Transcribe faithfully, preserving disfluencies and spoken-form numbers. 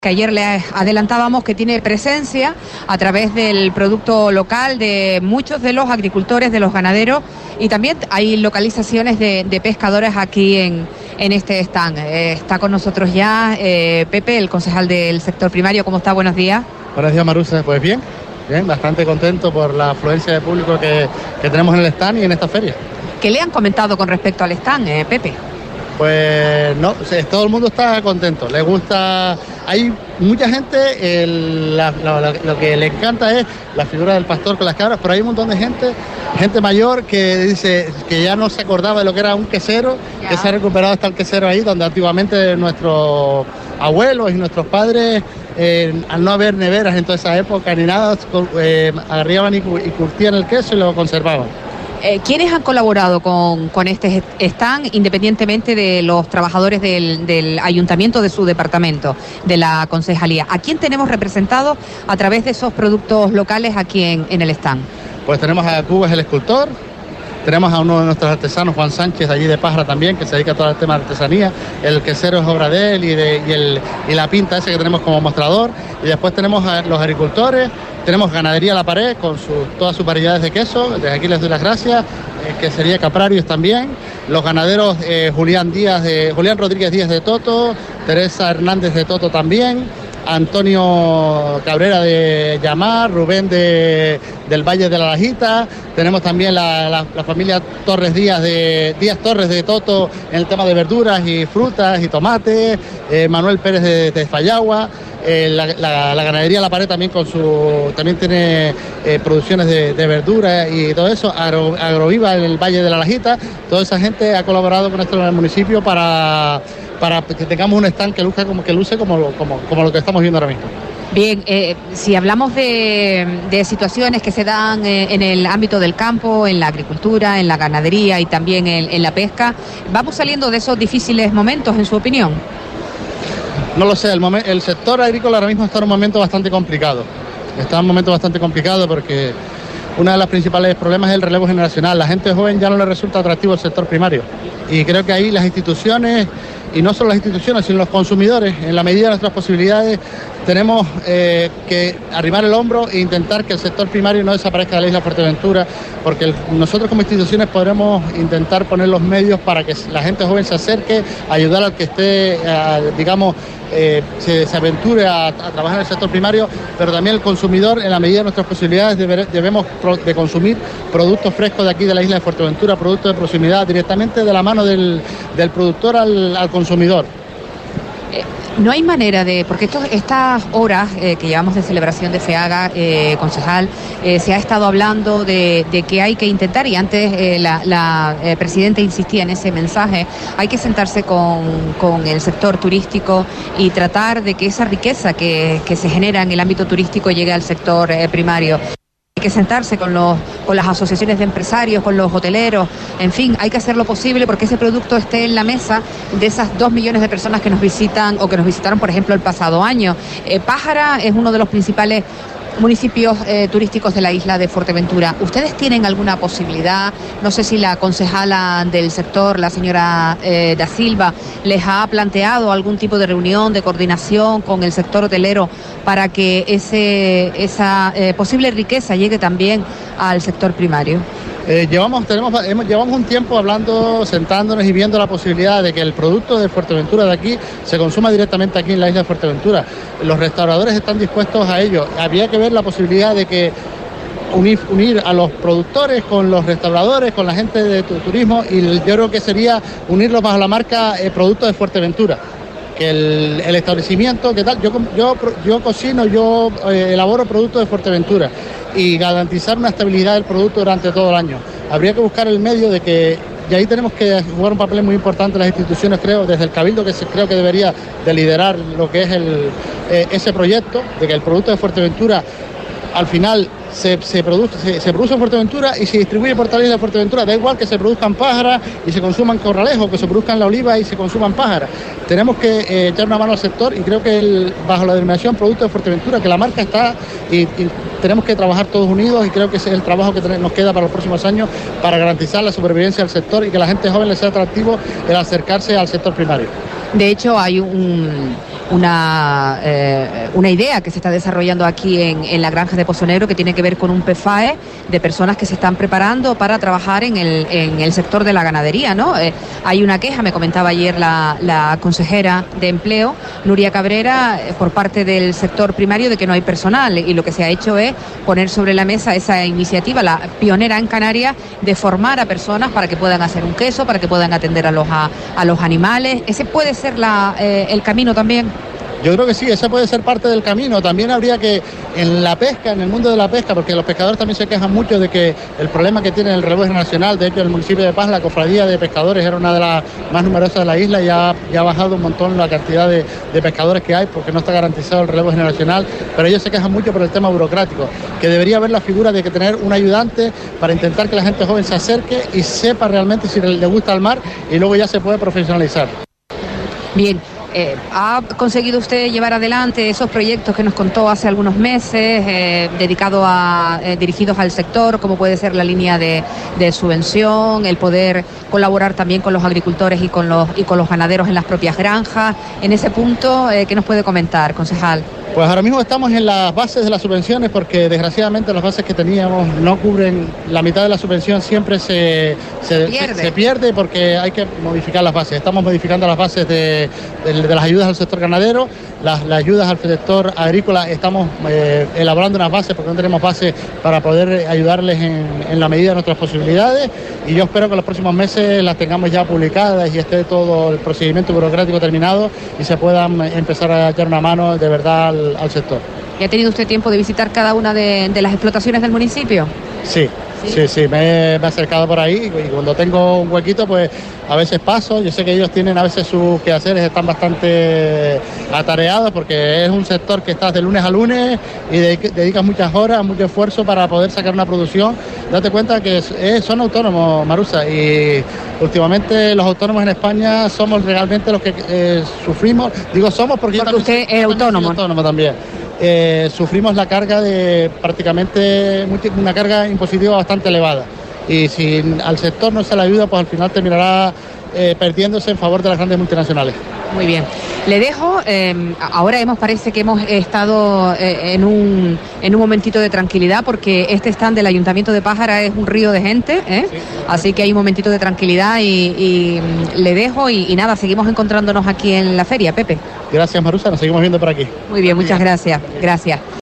Que ayer le adelantábamos que tiene presencia a través del producto local de muchos de los agricultores, de los ganaderos, y también hay localizaciones de, de pescadores aquí en, en este stand. Eh, está con nosotros ya eh, Pepe, el concejal del sector primario. ¿Cómo está? Buenos días. Buenos días, Marusa. Pues bien, bien, bastante contento por la afluencia de público que, que tenemos en el stand y en esta feria. ¿Qué le han comentado con respecto al stand, eh, Pepe? Pues no, todo el mundo está contento, le gusta, hay mucha gente, el, la, la, lo que le encanta es la figura del pastor con las cabras, pero hay un montón de gente, gente mayor que dice que ya no se acordaba de lo que era un quesero, ya. Que se ha recuperado hasta el quesero ahí, donde antiguamente nuestros abuelos y nuestros padres, eh, al no haber neveras en toda esa época ni nada, eh, agarraban y, y curtían el queso y lo conservaban. Eh, ¿Quiénes han colaborado con, con este stand, independientemente de los trabajadores del, del ayuntamiento de su departamento, de la concejalía? ¿A quién tenemos representado a través de esos productos locales aquí en, en el stand? Pues tenemos a Cubas el escultor, tenemos a uno de nuestros artesanos, Juan Sánchez, allí de Pájara también, que se dedica a todo el tema de artesanía. El quesero es obra de él y, de, y, el, y la pinta ese que tenemos como mostrador. Y después tenemos a los agricultores, tenemos Ganadería La Pared con su, todas sus variedades de queso. Desde aquí les doy las gracias. Eh, que sería Caprarios también. Los ganaderos eh, Julián Díaz de, Julián Rodríguez Díaz de Toto, Teresa Hernández de Toto también, Antonio Cabrera de Llamar, Rubén de, del Valle de la Lajita. Tenemos también la, la, la familia Torres Díaz de Díaz Torres de Toto en el tema de verduras y frutas y tomates, eh, Manuel Pérez de, de Fallagua. Eh, la, la, la ganadería La Pared también con su también tiene eh, producciones de, de verduras y todo eso. Agro, Agroviva en el Valle de la Lajita. Toda esa gente ha colaborado con nuestro municipio para, para que tengamos un stand que luce como que luce como, como, como lo que estamos viendo ahora mismo. Bien, eh, si hablamos de, de situaciones que se dan eh, en el ámbito del campo, en la agricultura, en la ganadería y también en, en la pesca, ¿vamos saliendo de esos difíciles momentos, en su opinión? No lo sé, el, momen- el sector agrícola ahora mismo está en un momento bastante complicado. Está en un momento bastante complicado porque uno de los principales problemas es el relevo generacional. La gente joven ya no le resulta atractivo el sector primario. Y creo que ahí las instituciones, y no solo las instituciones, sino los consumidores, en la medida de nuestras posibilidades, tenemos eh, que arrimar el hombro e intentar que el sector primario no desaparezca de la isla de Fuerteventura, porque el, nosotros como instituciones podremos intentar poner los medios para que la gente joven se acerque, ayudar al que esté, a, digamos, eh, se, se aventure a, a trabajar en el sector primario, pero también el consumidor, en la medida de nuestras posibilidades, debe, debemos pro, de consumir productos frescos de aquí de la isla de Fuerteventura, productos de proximidad, directamente de la mano del, del productor al, al consumidor. Eh, no hay manera de, porque estos, estas horas eh, que llevamos de celebración de FEAGA, eh, concejal, eh, se ha estado hablando de, de que hay que intentar, y antes eh, la, la eh, presidenta insistía en ese mensaje, hay que sentarse con, con el sector turístico y tratar de que esa riqueza que, que se genera en el ámbito turístico llegue al sector eh, primario. Hay que sentarse con, los, con las asociaciones de empresarios, con los hoteleros, en fin, hay que hacer lo posible porque ese producto esté en la mesa de esas dos millones de personas que nos visitan o que nos visitaron, por ejemplo, el pasado año. Eh, Pájara es uno de los principales municipios eh, turísticos de la isla de Fuerteventura. ¿Ustedes tienen alguna posibilidad? No sé si la concejala del sector, la señora eh, Da Silva, les ha planteado algún tipo de reunión, de coordinación con el sector hotelero para que ese, esa eh, posible riqueza llegue también al sector primario. Eh, llevamos, tenemos, hemos, llevamos un tiempo hablando, sentándonos y viendo la posibilidad de que el producto de Fuerteventura de aquí se consuma directamente aquí en la isla de Fuerteventura. Los restauradores están dispuestos a ello. Habría que ver la posibilidad de que unir, unir a los productores con los restauradores, con la gente de tu, turismo, y yo creo que sería unirlos bajo la marca eh, Productos de Fuerteventura. Que el, el establecimiento, ¿qué tal? Yo, yo, yo cocino, yo eh, elaboro productos de Fuerteventura y garantizar una estabilidad del producto durante todo el año. Habría que buscar el medio de que, y ahí tenemos que jugar un papel muy importante las instituciones, creo, desde el Cabildo, que se, creo que debería de liderar lo que es el, eh, ese proyecto, de que el producto de Fuerteventura al final se, se, produce, se, se produce en Fuerteventura y se distribuye por toda la isla de Fuerteventura. Da igual que se produzca en Pájara y se consuma en Corralejo, que se produzca en La Oliva y se consuma en Pájara. Tenemos que eh, echar una mano al sector y creo que el, bajo la denominación Producto de Fuerteventura, que la marca está y, y tenemos que trabajar todos unidos, y creo que ese es el trabajo que nos queda para los próximos años para garantizar la supervivencia del sector y que la gente joven le sea atractivo el acercarse al sector primario. De hecho, hay un una, eh, una idea que se está desarrollando aquí en, en la granja de Pozo Negro, que tiene que ver con un P F A E de personas que se están preparando para trabajar en el, en el sector de la ganadería, ¿no? Eh, hay una queja, me comentaba ayer la, la consejera de Empleo, Nuria Cabrera, eh, por parte del sector primario, de que no hay personal, y lo que se ha hecho es poner sobre la mesa esa iniciativa, la pionera en Canarias, de formar a personas para que puedan hacer un queso, para que puedan atender a los, a, a los animales. ¿Ese puede ser la, eh, el camino también? Yo creo que sí, ese puede ser parte del camino. También habría que, en la pesca, en el mundo de la pesca, porque los pescadores también se quejan mucho de que el problema que tiene el relevo generacional, de hecho el municipio de Paz, la cofradía de pescadores era una de las más numerosas de la isla, y ya, ya ha bajado un montón la cantidad de, de pescadores que hay, porque no está garantizado el relevo generacional, pero ellos se quejan mucho por el tema burocrático, que debería haber la figura de que tener un ayudante para intentar que la gente joven se acerque y sepa realmente si le gusta el mar, y luego ya se puede profesionalizar. Bien. Eh, ¿Ha conseguido usted llevar adelante esos proyectos que nos contó hace algunos meses, eh, dedicados a, eh, dirigidos al sector, como puede ser la línea de, de subvención, el poder colaborar también con los agricultores y con los, y con los ganaderos en las propias granjas? En ese punto, eh, ¿qué nos puede comentar, concejal? Pues ahora mismo estamos en las bases de las subvenciones, porque desgraciadamente las bases que teníamos no cubren la mitad de la subvención, siempre se, se, pierde. Se, se pierde porque hay que modificar las bases. Estamos modificando las bases de, de, de las ayudas al sector ganadero, las, las ayudas al sector agrícola. Estamos eh, elaborando unas bases porque no tenemos bases para poder ayudarles en, en la medida de nuestras posibilidades, y yo espero que en los próximos meses las tengamos ya publicadas y esté todo el procedimiento burocrático terminado y se puedan empezar a echar una mano de verdad al al sector. ¿Y ha tenido usted tiempo de visitar cada una de, de las explotaciones del municipio? Sí, sí, sí, sí. Me, me he acercado por ahí, y cuando tengo un huequito, pues a veces paso. Yo sé que ellos tienen a veces sus quehaceres, están bastante atareados, porque es un sector que estás de lunes a lunes y dedicas muchas horas, mucho esfuerzo para poder sacar una producción. Date cuenta que es, es, son autónomos, Marusa, y últimamente los autónomos en España somos realmente los que eh, sufrimos. Digo somos porque, porque yo usted es autónomo. Soy autónomo también. Eh, sufrimos la carga de prácticamente una carga impositiva bastante elevada, y si al sector no se le ayuda, pues al final terminará eh, perdiéndose en favor de las grandes multinacionales. Muy bien, le dejo, eh, ahora hemos parece que hemos estado eh, en, un, en un momentito de tranquilidad, porque este stand del Ayuntamiento de Pájara es un río de gente, ¿eh? Sí. Así que hay un momentito de tranquilidad, y, y le dejo, y, y nada, seguimos encontrándonos aquí en la feria, Pepe. Gracias, Marusa, nos seguimos viendo por aquí. Muy bien, muchas gracias, gracias.